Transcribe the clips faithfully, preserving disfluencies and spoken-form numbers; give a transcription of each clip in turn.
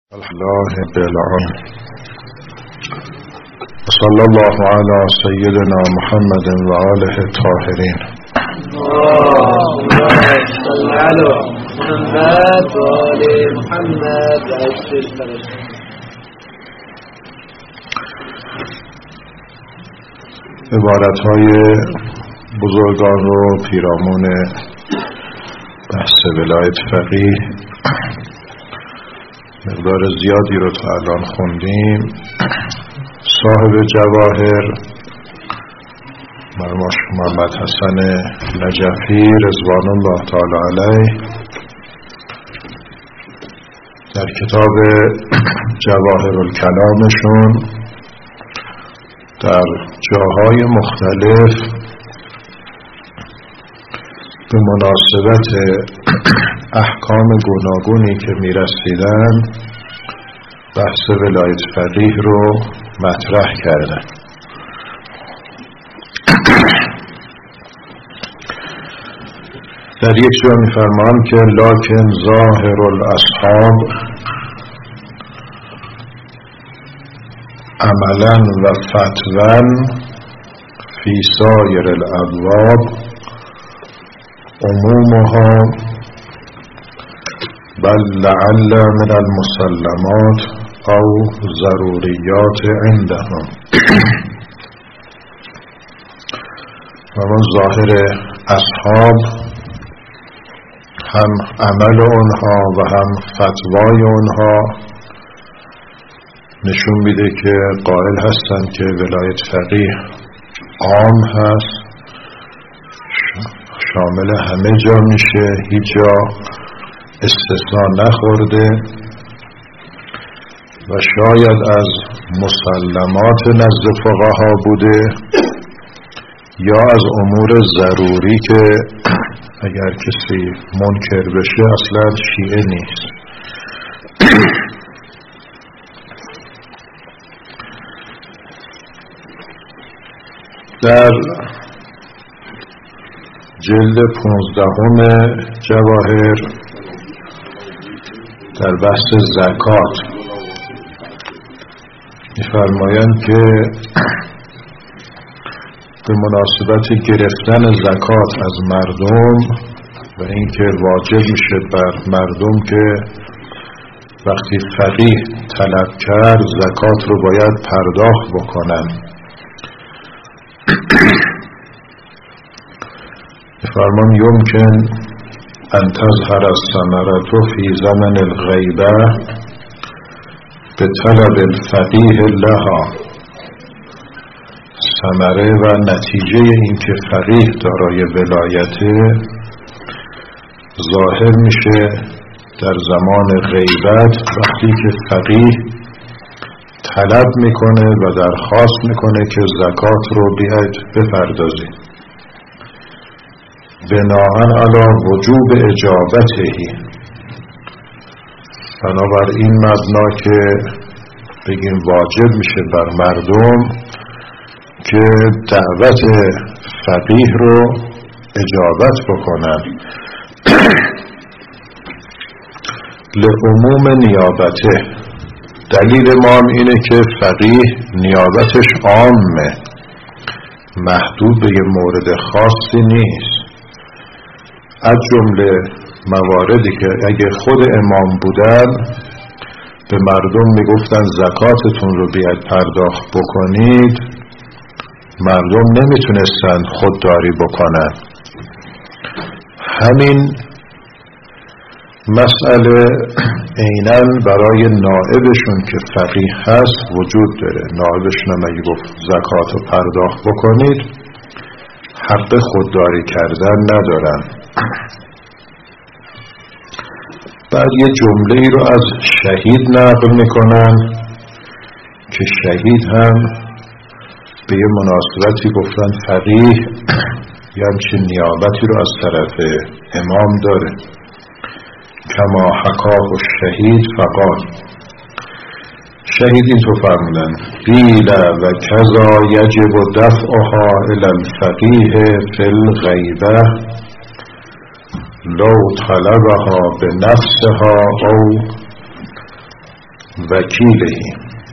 الله بالعلم صلى الله على سيدنا محمد وآله الطاهرين اللهم صل على محمد وآل محمد عبارتهای بزرگان رو پیرامون بحث ولایت فقیه مقدار زیادی رو تا الان خوندیم. صاحب جواهر مرحوم محمد حسن نجفی رضوان الله تعالی علیه در کتاب جواهر الکلامشون در جاهای مختلف به مناسبت احکام گوناگونی که میرسیدن بحث ولایت فقیه رو مطرح کردن. در یک جا میفرمان که لکن ظاهر الاصحاب عملا و فتوا فی سایر الابواب عمومها بل لعل من المسلمات او ضروریات عندهم. و من ظاهر اصحاب هم عمل اونها و هم فتوای اونها نشون میده که قائل هستن که ولایت فقیه عام هست، شامل همه جا میشه، هیچ جا استثناء نخورده و شاید از مسلمات نزد فقها بوده یا از امور ضروری که اگر کسی منکر بشه اصلا شیعه نیست. در جلد پونزدهم جواهر در بحث زکات می‌فرمایند که به مناسبت گرفتن زکات از مردم و اینکه واجب میشه بر مردم که وقتی فقیه طلب کرد زکات رو باید پرداخت بکنن. فرمان یمکن ان تظهر الثمرة فی زمن الغیبه به طلب الفقیه لها. ثمره و نتیجه این که فقیه دارای ولایته ظاهر میشه در زمان غیبت وقتی که فقیه طلب میکنه و درخواست میکنه که زکات رو بیاید بپردازید بناءً علی وجوب اجابتهی. بنابراین مبنا که بگیم واجب میشه بر مردم که دعوت فقیه رو اجابت بکنن لعموم نیابته. دلیل ما هم اینه که فقیه نیابتش عامه، محدود به یه مورد خاصی نیست. از جمله مواردی که اگه خود امام بودن به مردم میگفتن زکاتتون رو بیاید پرداخت بکنید، مردم نمیتونستن خودداری بکنن. همین مسئله عیناً برای نائبشون که فقیه هست وجود داره. نائبشون هم اگه گفت زکات رو پرداخت بکنید حق خودداری کردن ندارن. بعد یه جمله ای رو از شهید نقل میکنن که شهید هم به یه مناسبتی گفتن فقیه یه همچین نیابتی رو از طرف امام داره. کما حکاه الشهید فقال، شهید این تو فرمودن قیل و کذا یجب دفعها الی الفقیه فی الغیبه لو طلبها به نفسها او وکیلهی.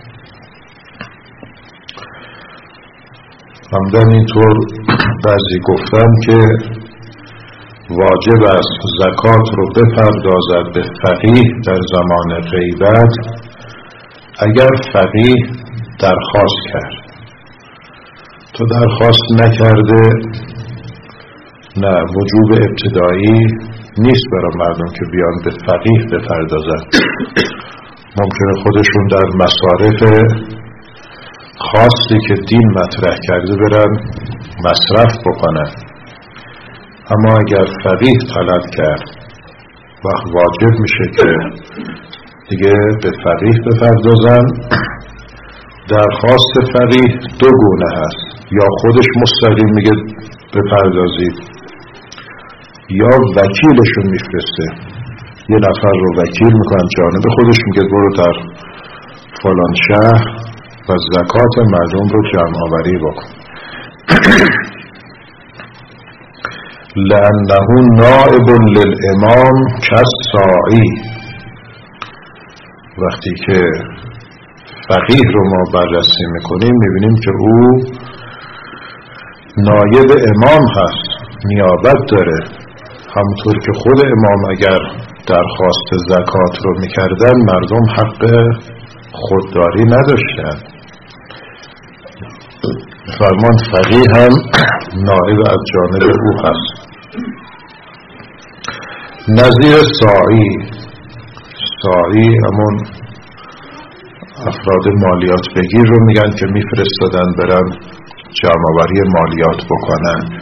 همدن اینطور بعضی گفتن که واجب است زکات رو بپردازد به فقیه در زمان غیبت اگر فقیه درخواست کرد. تو درخواست نکرده، نه، وجوب ابتدایی نیست برای مردم که بیان به فقیه بپردازن. ممکنه خودشون در مصارف خاصی که دین مطرح کرده برن مصرف بکنن، اما اگر فقیه طلب کرد وقت واجب میشه که دیگه به فقیه بپردازن. درخواست فقیه دو گونه هست، یا خودش مستقیم میگه بپردازید یا وکیلشون میفرسته. یه نفر رو وکیل میکنن جانب خودش، میگه برو در فلان شهر و زکات مردم رو جمع آوری بکن. لأنه نائب للامام کالساعی. وقتی که فقیه رو ما بررسی میکنیم میبینیم که او نایب امام هست، نیابت داره. همونطور که خود امام اگر درخواست زکات رو میکردن مردم حق خودداری نداشتن. فرمان فقیه هم نائب از جانب او هست. نظیر ساعی، ساعی همون افراد مالیات بگیر رو میگن که میفرستادن برن جمع‌آوری مالیات بکنن.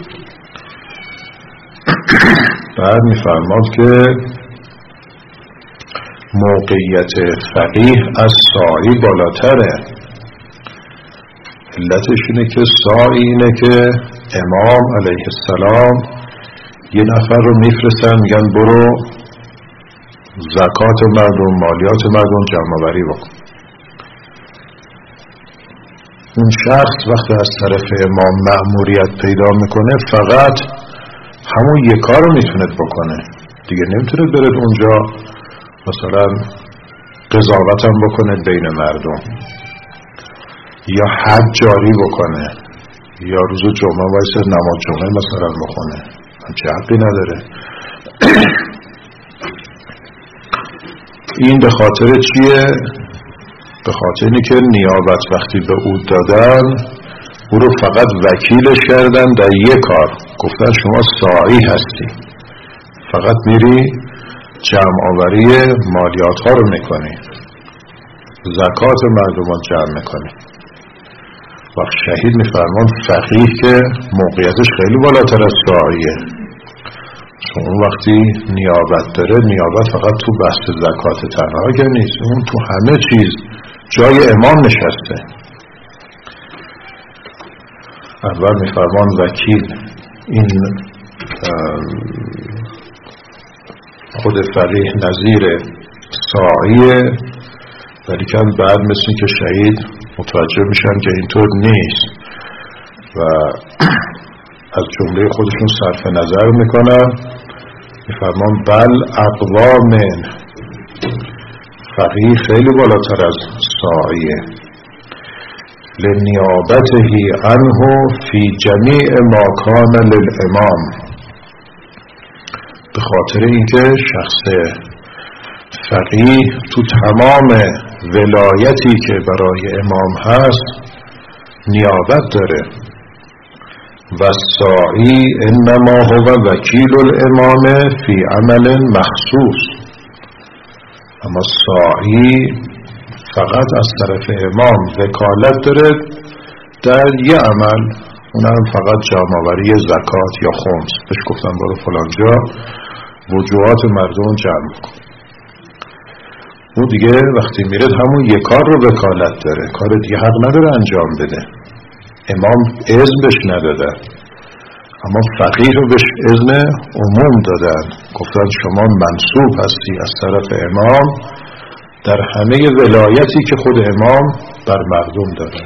بعد میفرماد که موقعیت فقیه از ساعی بالاتره. علتش اینه که ساعی اینه که امام علیه السلام یه نفر رو میفرستن میگن برو زکات مردم، مالیات مردم جمع‌آوری بکن. اون شخص وقتی از طرف امام مأموریت پیدا میکنه فقط همون یک کار رو میتونه بکنه دیگه، نمیتونه بره اونجا مثلا قضاوت هم بکنه بین مردم یا حد جاری بکنه یا روز جمعه وایسه نماز جمعه مثلا بخونه، همچه حقی نداره. این به خاطر چیه؟ به خاطر اینه که نیابت وقتی به او دادن او رو فقط وکیلش کردن در یک کار، گفتن شما ساعی هستی، فقط میری جمع آوری مالیات ها رو میکنی، زکات مردم رو جمع میکنی. وقت شهید میفرمان فقیه که موقعیتش خیلی بالاتر از ساعیه، چون اون وقتی نیابت داره، نیابت فقط تو بحث زکات تنها که نیست، اون تو همه چیز جای امام نشسته. اول میفرمان وکیل، این خود فقیه نظیر ساعیه، ولی که بعد مثل که شهید متوجه میشن که اینطور نیست و از جمله خودشون صرف نظر میکنن. میفرمان بل اقوا من، فقیه خیلی بالاتر از ساعیه، لنیابته عنه فی جمیع ما کان للامام، به خاطر اینکه شخص فقیه تو تمام ولایتی که برای امام هست نیابت داره. و ساعی انما هو وکیل الامام فی عمل مخصوص، اما ساعی فقط از طرف امام وکالت داره در یه عمل، اونم فقط جمع‌آوری زکات یا خمس. بهش گفتن برو فلان جا وجوهات مردم جمع کن. اون دیگه وقتی میره همون یک کار رو وکالت داره، کار دیگه حق نداره انجام بده. امام اذن بهش ندادن، اما فقیه رو بهش اذن عموم دادن، گفتن شما منصوب هستی از طرف امام در همه ولایتی که خود امام بر مردم دادن.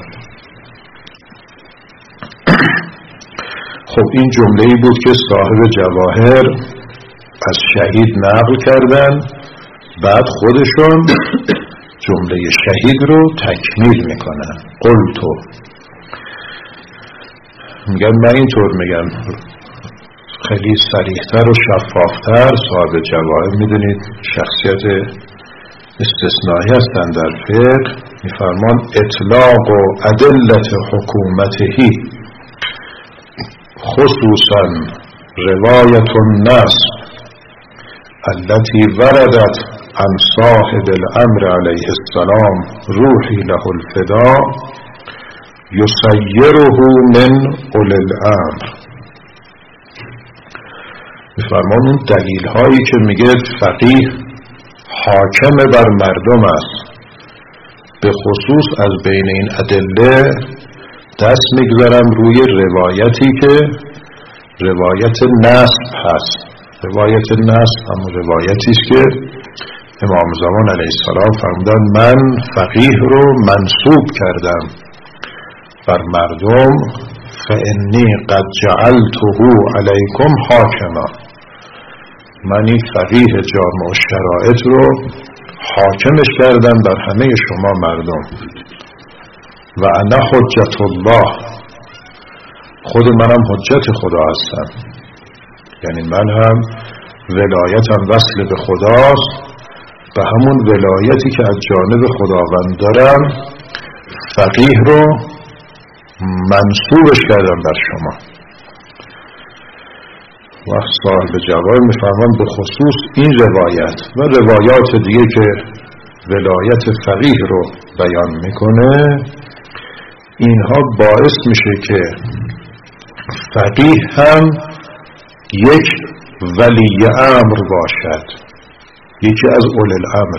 خب این جمله‌ای بود که صاحب جواهر از شهید نقل کردن. بعد خودشون جمله شهید رو تکمیل میکنن. قلتو، میگن من اینطور میگم، خیلی صریح‌تر و شفافتر. صاحب جواهر میدونید شخصیت استثنایی هستند در فقه، میفرمان اطلاق و ادلت حکومتهی خصوصا روایت النصب التي وردت عن صاحب الامر علیه السلام روحی له الفداء یسیره من اولی الامر. میفرمان اون دلیل هایی که میگه فقیه حاکم بر مردم است، به خصوص از بین این ادله دست میگذارم روی روایتی که روایت نصب هست. روایت نصب همون روایتی است که امام زمان علیه السلام فرمودن من فقیه رو منصوب کردم بر مردم، فانی قد جعلته علیکم حاکما، من این فقیه جامع شرایط رو حاکمش کردم بر همه شما مردم. و انا حجت الله، خود منم حجت خدا هستم، یعنی من هم ولایتم وصل به خداست، به همون ولایتی که از جانب خداوند دارم فقیه رو منصوبش کردم بر شما. و صاحب جواهر میفرمان به خصوص این روایت و روایات دیگه که ولایت فقیه رو بیان میکنه، اینها باعث میشه که فقیه هم یک ولی امر باشد، یکی از اولی الامر،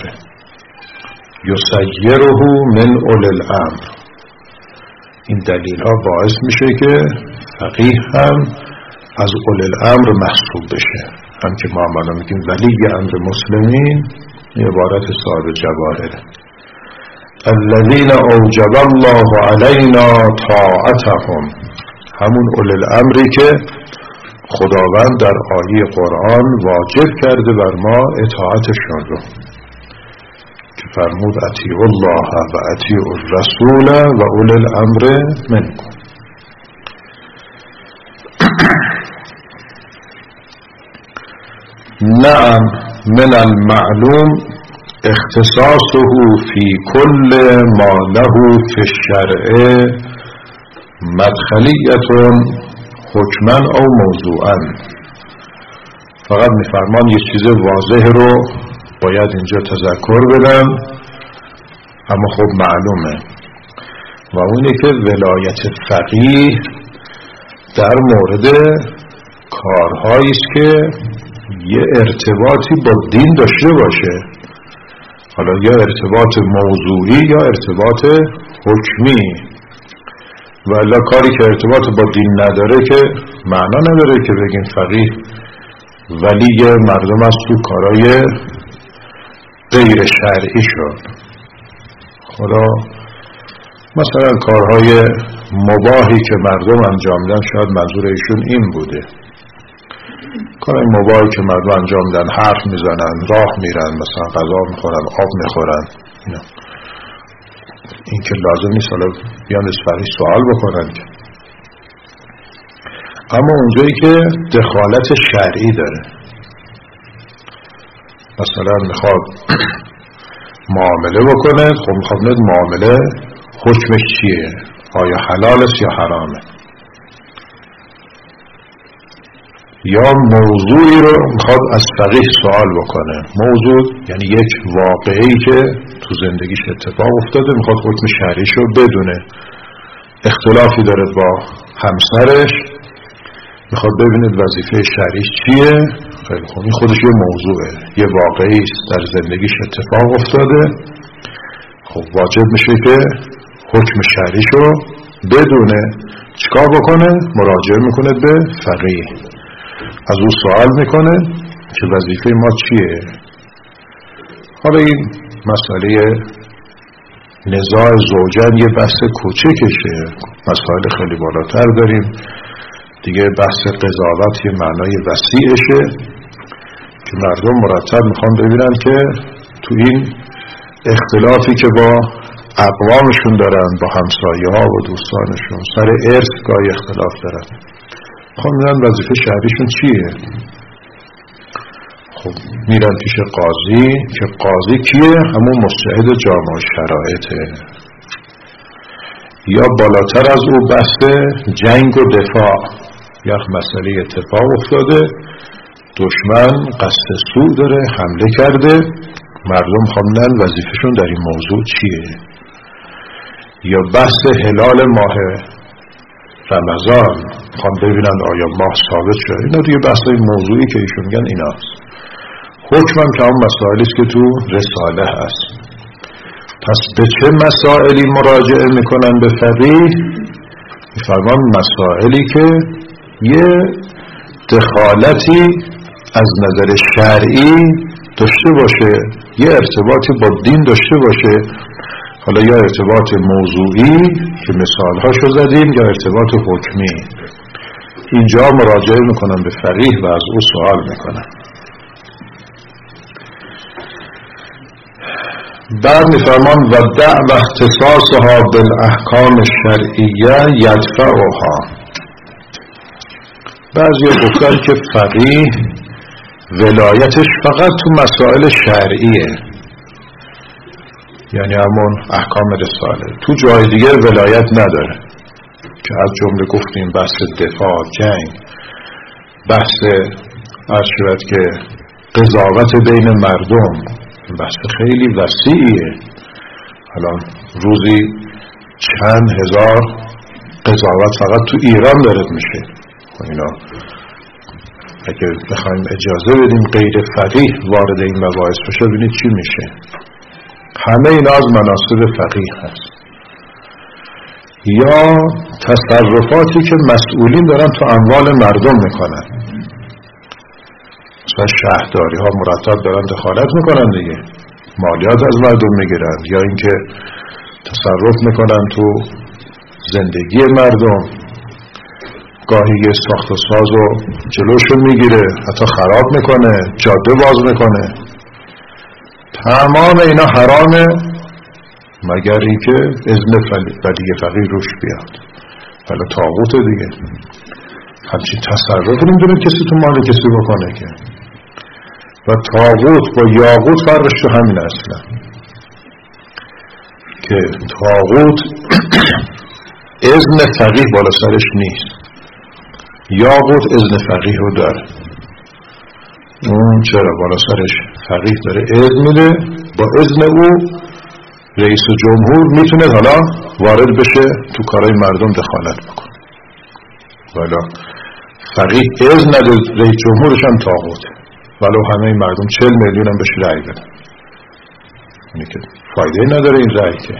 یسیره من اولی الامر. این دلیل ها باعث میشه که فقیه هم از اولی الامر محسوب بشه. هم که ما معنا میگیم ولی امر مسلمین، عبارت صاحب جواهر الذین اوجب الله علینا طاعتهم، همون اولی الامری که خداوند در آیه قرآن واجب کرده بر ما اطاعتشون رو، که فرمود اطیعوا الله و اطیعوا الرسول و اولی الامر منکم. نعم من المعلوم اختصاصه فی کل ما له فی الشرع مدخلیت حکمن او موضوعا. فقط میفرمان یه چیز واضح رو باید اینجا تذکر بدم، اما خب معلومه، و اونه که ولایت فقیه در مورد کارهایی است که یه ارتباطی با دین داشته باشه، حالا یا ارتباط موضوعی یا ارتباط حکمی. ولی کاری که ارتباط با دین نداره که معنا نداره که بگیم فقیه ولی مردم است تو کارهای غیر شرعی شد. حالا مثلا کارهای مباحی که مردم انجام دن، شاید منظور ایشون این بوده، کارهای مباحی که مردم انجام دن، حرف میزنن، راه میرن، مثلا غذا میخورن، آب میخورن، اینا این که لازم نیست حالا بیان از فقیه سوال بکنن که. اما اونجایی که دخالت شرعی داره، مثلا میخواد معامله بکنه، خب میخواد ند معامله حکمش چیه، آیا حلال است یا حرامه، یا موضوعی رو میخواد از فقیه سوال بکنه. موضوع یعنی یک واقعی که تو زندگیش اتفاق افتاده، میخواد حکم شرعیش رو بدونه، اختلافی داره با همسرش، میخواد ببینید وظیفه شرعیش چیه. خیلی خوب، این خودش یه موضوعه، یه واقعی است در زندگیش اتفاق افتاده، خب واجب میشه که حکم شرعیش رو بدونه. چیکار بکنه؟ مراجعه میکنه به فقیه، از او سوال میکنه که وظیفه ما چیه. حالا این مسئله نزاع زوجن یه بحث کوچکشه، مسائل خیلی بالاتر داریم دیگه. بحث قضاوت یه معنای وسیعشه که مردم مرتب میخوان ببینن که تو این اختلافی که با اقوامشون دارن، با همسایه ها و دوستانشون، سر ارث گاهی اختلاف دارن. خب میرن وظیفه شهریشون چیه؟ خب میرن پیش قاضی که قاضی کیه؟ همون مستعد جامع شرایطه. یا بالاتر از او بحث جنگ و دفاع، یک مسئله اتفاق افتاده، دشمن قصد سوء داره، حمله کرده، مردم خوندن وظیفهشون در این موضوع چیه؟ یا بحث هلال ماه رمضان، خوان ببینن آیا ماه ثابت شده. اینا دیگه بحث این موضوعی که ایشون میگن ایناست. حکمم که هم مسائلی است که تو رساله هست. پس به چه مسائلی مراجعه میکنن به فقیه؟ میفرمان مسائلی که یه دخالتی از نظر شرعی داشته باشه، یه ارتباطی با دین داشته باشه، حالا یا ارتباط موضوعی که مثالهاشو زدیم یا ارتباط حکمی. اینجا مراجعه میکنن به فقیه و از او سوال میکنن. بعد میفرمان و دع و اختصاصها بالاحکام الشرعیه یدفعها. بعضی گفتن که فقیه ولایتش فقط تو مسائل شرعیه، یعنی همون احکام رساله، تو جای دیگه ولایت نداره، که از جمله گفتیم بحث دفاع، جنگ، بحث عرض شود که قضاوت بین مردم، بحث خیلی وسیعیه. الان روزی چند هزار قضاوت فقط تو ایران داره میشه. اینا اگه بخوایم اجازه بدیم غیر فقیه وارد این مباحث بشه، ببینید چی میشه. همه اینا از مناصب فقیه هست. یا تصرفاتی که مسئولین دارن تو اموال مردم میکنن، مثلا شهرداری ها مرتب دارن دخالت میکنن دیگه، مالیات از مردم میگیرن، یا اینکه تصرف میکنن تو زندگی مردم، گاهی یه ساخت و ساز و جلوشو میگیره، حتی خراب میکنه، جاده باز میکنه. تمام اینا حرامه مگر اینکه اذن ولی فقیه روش بیاد، ولی طاغوت دیگه. همچین تصرف نمیدونه کسی تو مال کسی بکنه که. و طاغوت با یاغوت فرقش تو همین اصلا، که طاغوت اذن فقیه بالا سرش نیست، یاغوت اذن فقیه رو داره. اون چرا بالا سرش فقیه داره اذن میده، با اذن او رئیس جمهور میتونه حالا وارد بشه تو کارهای مردم دخالت بکنه. والا فقیه اذن نده رئیس جمهورش هم طاغوته، ولو همه مردم چهل میلیون هم بهش رأی بدن، یعنی که فایده نداره این رأی. که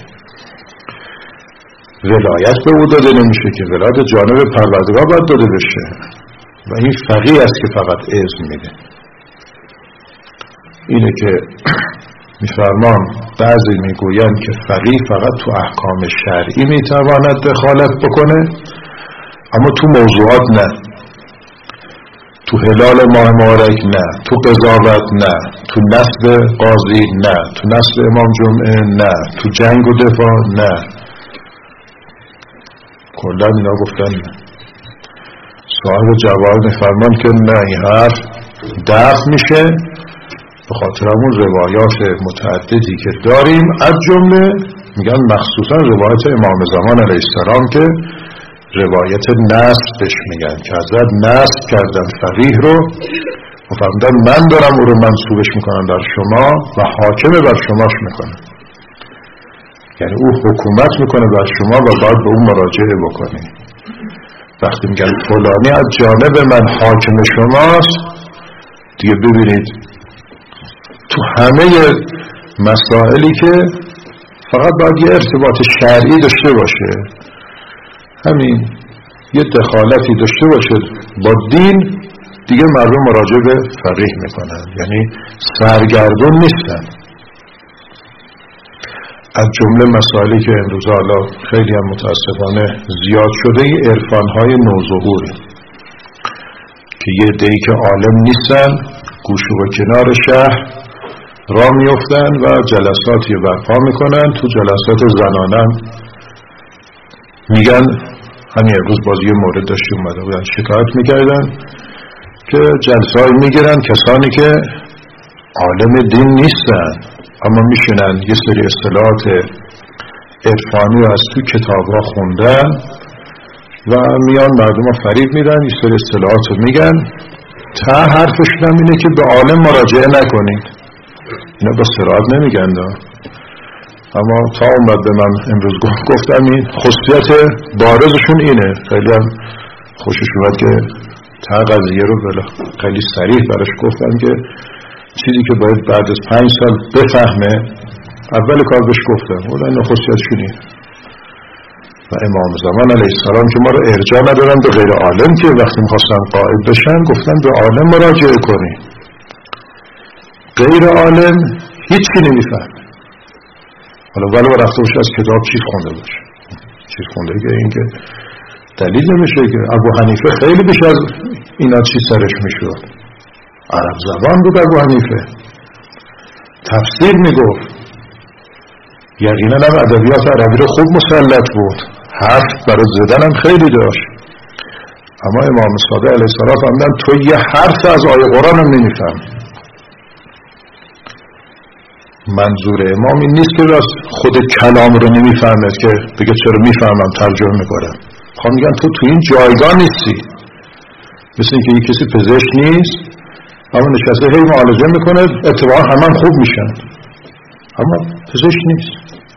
ولایت به او داده نمیشه، که ولایت جانب پروردگار باید داده بشه، و این فقیه است که فقط اذن میده. اینه که میفرمان بعضی میگوین که فقیه فقط تو احکام شرعی میتواند دخالت بکنه، اما تو موضوعات نه، تو هلال ماه مبارک نه، تو قضاوت نه، تو نصب قاضی نه، تو نصب امام جمعه نه، تو جنگ و دفاع نه. کلا اینا گفتن نه. صاحب جواهر میفرمان که نه، این حرف دفع میشه به خاطر همون روایات متعددی که داریم، از جمله میگن مخصوصا روایت امام زمان علیه السلام که روایت نصب بهش میگن، که حضرت نصب کردن فقیه رو و فرمودن من دارم او رو منصوبش میکنم در شما و حاکم بر شماش میکنم، یعنی او حکومت میکنه بر شما و باید به اون مراجعه بکنی. وقتی میگن فلانی از جانب من حاکم شماست، دیگه ببینید تو همه مسائلی که فقط باید یه ارتباط شرعی داشته باشه، همین یه دخالتی داشته باشه با دین، دیگه مردم مراجعه به فقیه میکنن، یعنی سرگردون نیستن. از جمله مسائلی که امروز حالا خیلی هم متاسفانه زیاد شده، این عرفانهای نوظهوره که یه عده‌ای که عالم نیستن، گوشه و کنار شهر را میفتن و جلساتی برپا میکنن. تو جلسات زنانم میگن، همین امروز بازی مورد داشتی اومده بودن شکایت میکردن که جلسه میگیرن کسانی که عالم دین نیستن اما میشنن یه سری اصطلاحات عرفانی رو از تو کتاب‌ها خوندن و میان مردم رو فریب میدن، یه سری اصطلاحات رو میگن. تا حرفشون هم اینه که به عالم مراجعه نکنید. اینا با صراحت نمیگن دا. اما تا اومد به من امروز گفتم این خصوصیت بارزشون اینه. خیلی هم خوشش اومد که تا قضیه رو بلا خیلی صریح براش گفتم که چیزی که باید بعد از پنج سال بفهمه اول کار بهش گفتم اون این خصوصیتشون اینه. و امام زمان علیه السلام که ما رو ارجاع ندارن به غیر عالم، که وقتی میخواستن قائد بشن گفتن به عالم مراجعه کنی، غیر عالم هیچی نمیفهم. حالا ولو رفته باشه از کتاب چیز خونده باشه، چیز خونده که این که دلیل نمیشه که ابو حنیفه خیلی بیش از اینا چی سرش میشود. عرب زبان بود ابو حنیفه، تفسیر میگفت، یقینا هم ادبیات عربی رو خوب مسلط بود، حرف برای زدن هم خیلی داشت. اما امام صادق علیه السلام فرمودن تو یه حرف از آیه قرآن هم نمیفهم. منظور امام این نیست که راست خود کلام رو نمیفهمد که بگه چرا میفهمم ترجمه میکنم. خواهم میگن تو تو این جایگاه نیستی. مثل این که یک کسی پزشک نیست اما نشسته هی معالجه میکنه اتفاقا همه خوب میشن اما پزشک نیست.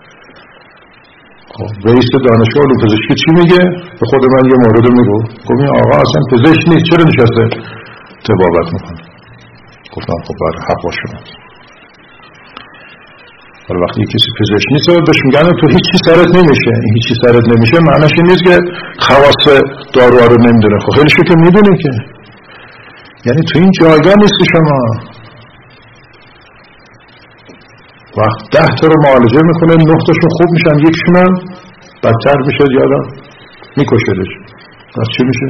خب رئیس دانشگاه علوم پزشکی چی میگه؟ به خود من یه مورد میگو، گفت این آقا اصلا پزشک نیست چرا نشسته طبابت میکنه؟ گفتم خب بر حق با شماست. ولی وقتی کسی پزشک نیست بهش میگن تو هیچی سرت نمیشه. این هیچی سرت نمیشه معنیش این نیست که خواص داروها رو نمیدونه. خب خیلی شو که میدونه که، یعنی تو این جایگاه نیستی شما. وقت ده تا رو معالجه میکنه، نه تاشون خوب میشن، یکشون هم بدتر میشه یادم میکشدش. پس چی میشه؟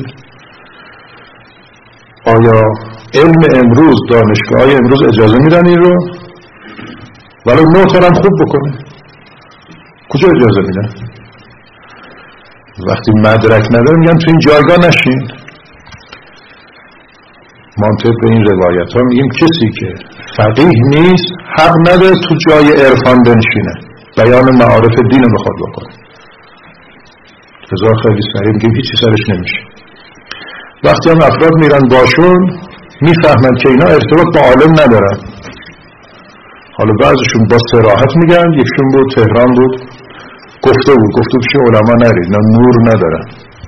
آیا علم امروز، دانشگاه های امروز اجازه میدن این رو؟ ولی نه تا هم خوب بکنه کجا اجازه میدن؟ وقتی مدرک نداره میگن تو این جایگاه نشین. منطق به این روایت ها میگیم کسی که فقیه نیست حق نداره تو جای عرفان بنشینه، بیان معارف دین رو بخواد بکنه. لذا خیلی سریع میگیم هیچی سرش نمیشه. وقتی هم افراد میرن باشون میفهمن که اینا ارتباط با عالم ندارن. حالا بعضشون با صراحت میگن، یکشون بود تهران بود گفته بود گفته بود که علما نرید، نه نور ندارن.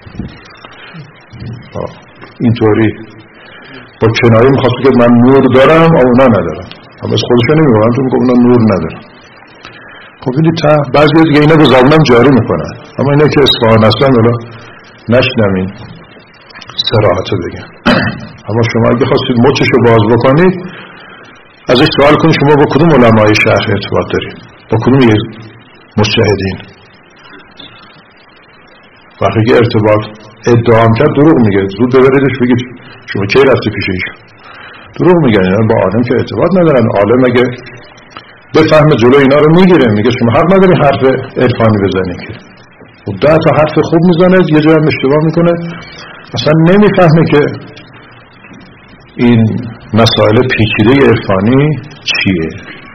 اینطوری با کنایه میخواست که من نور دارم و اونا ندارم، اما از خودشون نمیگن تو میگن اونا نور ندارن. خب دیدی تا بعضی دیگه اینا به زبانم جاری میکنن، اما اینا که اصفهان هستن حالا نشنمین صراحتو بگن. اما شما اگه خواستید مچشو باز بکنید ازش سوال کنید شما با کدوم علمای شهر ارتباط دارید، با کدوم مجتهدین. وقتی که ارتباط ادعا کرد دروغ میگه، زود ببریدش بگید شما کی رفتی پیش ایشون. دروغ میگن، یعنی با عالم که ارتباط ندارن. عالم اگه بفهمه جلو اینا رو میگیره، میگه شما حق نداری حرف عرفانی بزنی که. خب ده تا حرف خوب میزنه، یه جا هم اشتباه میکنه، اصلا نمیفهمه که این مسائل پیچیده عرفانی چیه.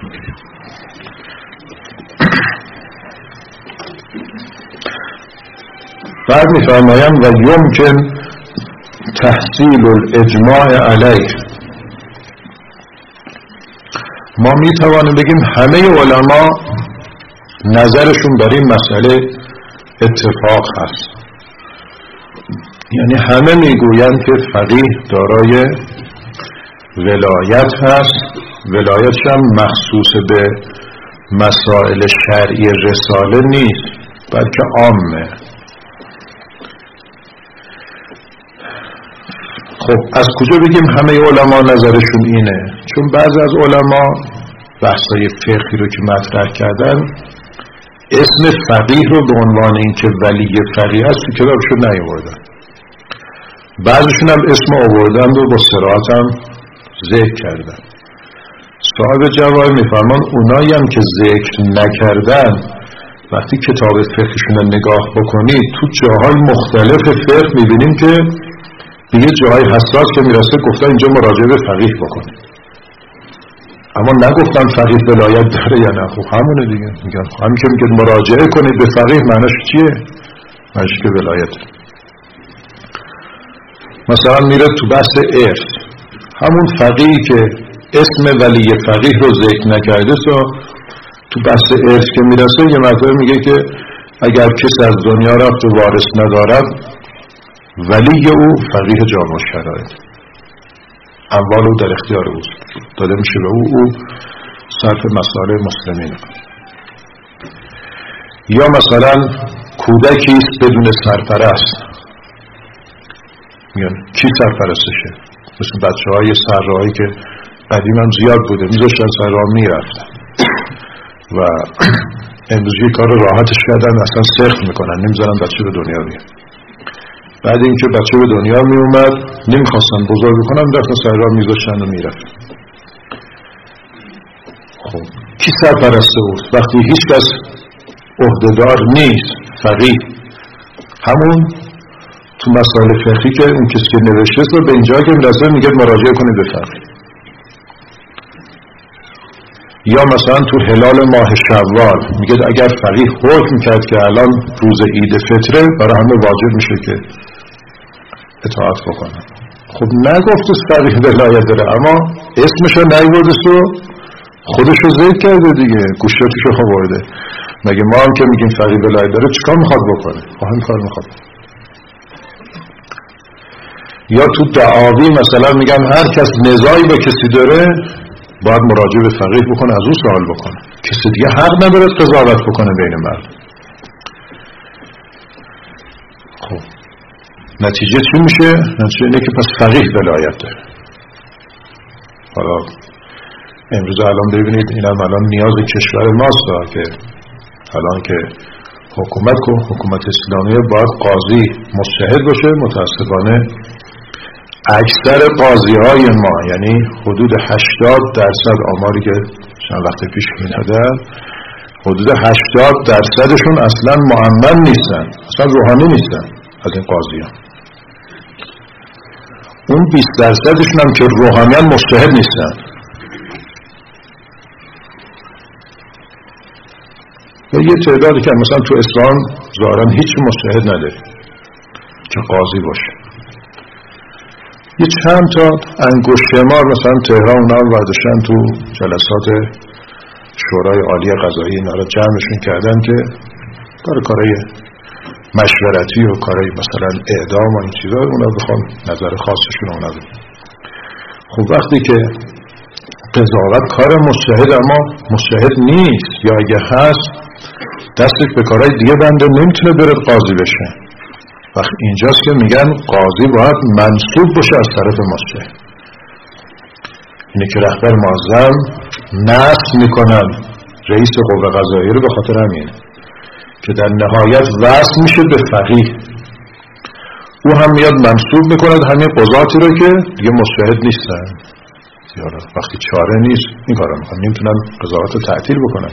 بعد میفرمایم و یمکن تحصیل الاجماع علیه. ما میتوانیم بگیم همه علما نظرشون بر این مسئله اتفاق هست، یعنی همه میگویند که فقیه دارای ولایت هست. ولایتش هم مخصوص به مسائل شرعی رساله نیست بلکه عامه. خب از کجا بگیم همه علما نظرشون اینه؟ چون بعضی از علما بحثای فقهی رو که مطرح کردن اسم فقیه رو به عنوان اینکه ولی فقیه هست تو کتابشون نیاوردن. بعضیشون هم اسم آوردن و با صراحت هم ذکر کردن. صاحب جواهر میفرمان اونایی هم که ذکر نکردن وقتی کتاب فقهشون رو نگاه بکنید تو جاهای مختلف فقه میبینیم که به یه جاهای حساس که میرسه گفتن اینجا مراجعه به فقیه بکنید، اما نگفتن فقیه ولایت داره یا نه. خب همونه دیگه، میگن همین که میگن مراجعه کنید به فقیه معنیش چیه؟ معنیش که ولایت. مثلا میره تو بحث ارث، همون فقیهی که اسم ولی فقیه رو ذکر نکرده سو تو بحث ارث که میرسه یه مطلب میگه که اگر کسی از دنیا رفت و وارث ندارد ولی او فقیه جامع شرایط، اموال او در اختیار اوست، داده میشه به او، او صرف مسائل مسلمین. یا مثلا کودکی است بدون سرپرست، میگن کی سرپرستشه؟ مثل بچه های سرراهی که قدیم هم زیاد بوده، میذاشتن سرراه میرفتن و امروز یه کار راحتش کردن، اصلا سخت میکنن، نمیذارن بچه به دنیا بیاد. بعد اینکه بچه به دنیا می اومد نمیخواستن بزرگ کنن، رفتن سرراه میذاشتن و میرفتن. خب کی سرپرسته بود وقتی هیچ کس عهدهدار نیست؟ فقیه. همون تو مسائل فقهی که اون کسی که نوشته است به اینجا که میرسه میگه مراجعه کنید به فقیه. یا مثلا تو هلال ماه شوال میگه اگر فقیه حکم کرد که الان روز عید فطره، برای همه واجب میشه که اطاعت بکنن. خب نگفت فقیه ولایت داره، اما اسمشو نیورده و خودشو ذکر کرده دیگه، گوشتشو خوابورده. مگه ما هم که میگیم فقیه ولایت داره چیکار میخواد بکنه؟ با همین کار میخواد. یا تو دعاوی مثلا میگن هر کس نزاعی با کسی داره باید مراجعه به فقیه بکنه، از او سوال بکنه، کسی دیگه حق نداره قضاوت بکنه بین مردم. خب نتیجه چی میشه؟ نتیجه اینه که پس فقیه ولایت داره. حالا امروز الان ببینید اینم الان نیاز کشور ماست که الان که حکومت کو حکومت اسلامی باید قاضی مجتهد باشه. متاسفانه اکثر قاضی های ما، یعنی حدود هشتاد درصد، آماری که چند وقت پیش میدادن، حدود هشتاد درصدشون اصلا مؤمن نیستن، اصلا روحانی نیستن از این قاضی ها. اون بیست درصدشون هم که روحانیان مجتهد نیستن. و یه تعدادی که مثلا تو اسلام ظاهرا هیچ مجتهد نداره که قاضی باشه. یه چند تا انگشت شمار مثلا تهران اونا رو برداشتن تو جلسات شورای عالی قضایی اینا رو جمعشون کردن که کار کارای مشورتی و کارای مثلا اعدام و این چیزا اونا بخوام نظر خاصشون اونا بدن. خب وقتی که قضاوت کار مجتهد اما مجتهد نیست یا اگه هست دستش به کارهای دیگه بنده نمیتونه بره قاضی بشه. وقت اینجاست که میگن قاضی باید منصوب باشه از طرف مجتهد. اینه که رهبر معظم نصب میکنن رئیس قوه قضاییه رو به خاطر همین که در نهایت وصل میشه به فقیه. او هم میاد منصوب میکند همین قضاتی رو که دیگه مجتهد نیستن، وقتی چاره نیست این کار رو میکنن، نمیتونن قضاوت رو تعطیل بکنن.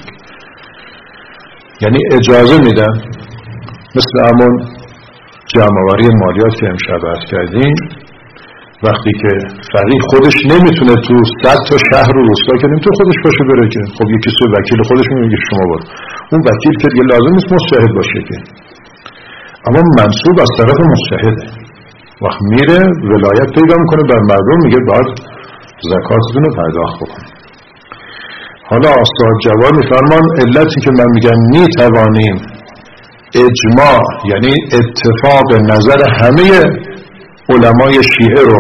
یعنی اجازه میدن، مثل همون جمع‌آوری مالیات که امشب عرض کردیم، وقتی که فقیه خودش نمیتونه تو صد تا شهر و روستا که نمیتونه خودش باشه بره که خب یکی سو وکیل خودش میگه شما برو، اون وکیل که دیگه لازم نیست مجتهد باشه که، اما منصوب از طرف مجتهده. وقت میره ولایت پیدا میکنه بر مردم، میگه باید زکاتتون رو پرداخت بکنه. حالا استاد جواد میفرمان علتی که من میگم میتوانیم اجماع یعنی اتفاق نظر همه علمای شیعه رو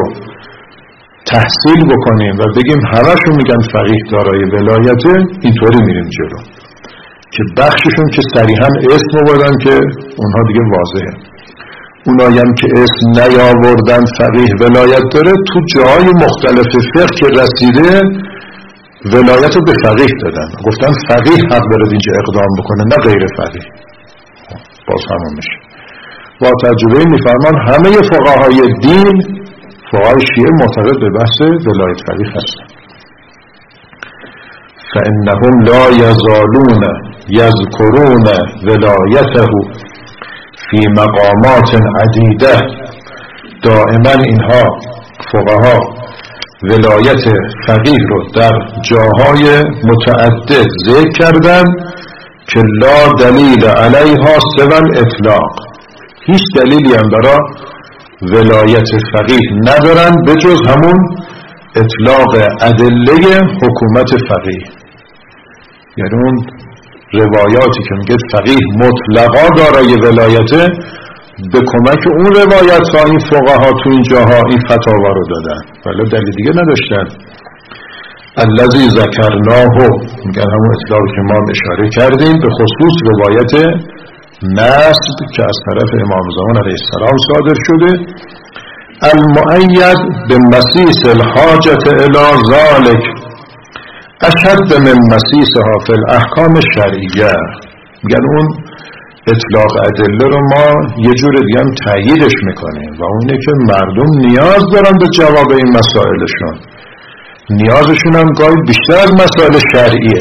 تحصیل بکنیم و بگیم همشون میگن فقیه دارای ولایته، اینطوری میریم جلو که بخششون که صریحاً اسم آوردن که اونها دیگه واضحه، اونایی هم که اسم نیاوردن فقیه ولایت داره تو جای مختلف فقه که رسیده ولایت رو به فقیه دادن، گفتن فقیه حق داره اینجا اقدام بکنه نه غیر فقیه. باز همون میشه. با تجربه میفرمان همه فقهای دین، فقهای شیعه معتقد به بحث ولایت فقیه هستن. فانهم لا یزالون یذکرون ولایته فی مقامات عدیده. دائما اینها فقها ولایت فقیه رو در جاهای متعدد ذکر کردن که لا دلیل علیها سوى الاطلاق، هیچ دلیلی هم برای ولایت فقیه ندارن به جز همون اطلاق ادله حکومت فقیه. یعنی اون روایاتی که میگه فقیه مطلقا دارای ولایته، به کمک اون روایت ها این فقها تو این جاها این فتاوا رو دادن، ولی دلیل دیگه نداشتن. الذی ذکرناه، میگن همون اطلاقی که ما اشاره کردیم، به خصوص روایت نصب که از طرف امام زمان علیه السلام صادر شده، المؤید به مسیس الحاجت الی ذلک اشد من مسیسها فی الاحکام شرعیه. میگن اون اطلاق ادله رو ما یه جور دیگه هم تأییدش میکنیم و اونه که مردم نیاز دارن به جواب این مسائلشون، نیازشون هم گاهی بیشتر از مسائل شرعیه.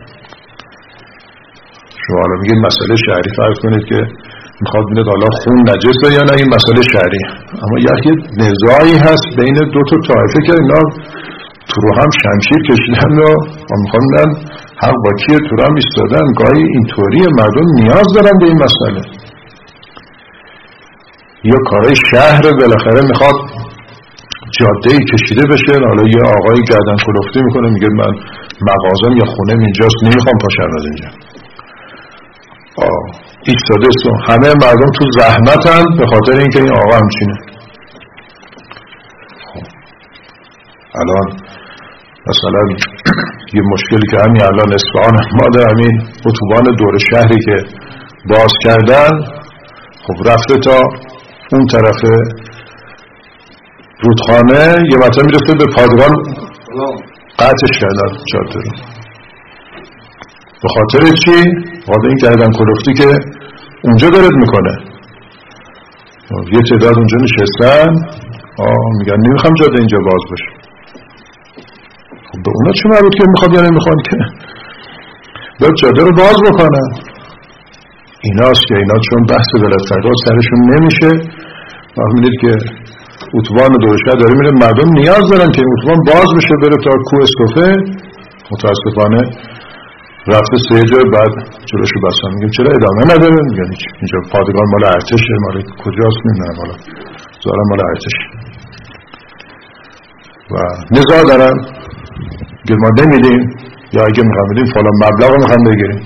شما حالا میگید مسئله شرعی، فرض کنید که میخواد بینید حالا خون نجسه یا نه، این مسئله شرعی، اما یکی نزاعی هست بین دو تا طایفه که اینا تو رو هم شمشیر کشیدن و میخوان بینن حق با کیه، تو رو هم ایستادن. گاهی اینطوری مردم نیاز دارن به این مسئله. یا کارهای شهر بالاخره میخواد جاده‌ای کشیده بشه، حالا یه آقایی گردن کلفتی میکنه میگه من مغازم یا خونم اینجاست نمیخوام پاشم از اینجا، آه ایستاده سو همه مردم تو زحمتن به خاطر اینکه این آقا همچینه. خب الان مثلا یه مشکلی که همین الان اصفهان ماده، همین اتوبان دور شهری که باز کردن، خب رفته تا اون طرف رودخانه، یه مرتبه میرسه به پادگان قطعش کردن جاده رو. به خاطر چی؟ خاطر این گردن کلفتی که اونجا دارد میکنه. یه تعداد اونجا نشستن میگن نمیخوام جاده اینجا باز بشه. خب به اونا چه مربوط که میخواد یا نمیخواد که باید جاده رو باز بکنن؟ ایناست که اینا چون بحث ولایت سرشون نمیشه، میبینید که اتوبان دورشهر داره میره، مردم نیاز دارن که این اتوبان باز بشه بره تا کوه اسکوفه. متاسفانه رفته سه جای بعد جلوشو بستن. میگم چرا ادامه نداره؟ میگن اینجا پادگان مال ارتشه، مال کجاست نمیدونم، حالا ظاهرا مال ارتش. و نزاع دارن که ما نمیدیم، یا اگه میخوام بدیم فلان مبلغ رو میخوام بگیریم.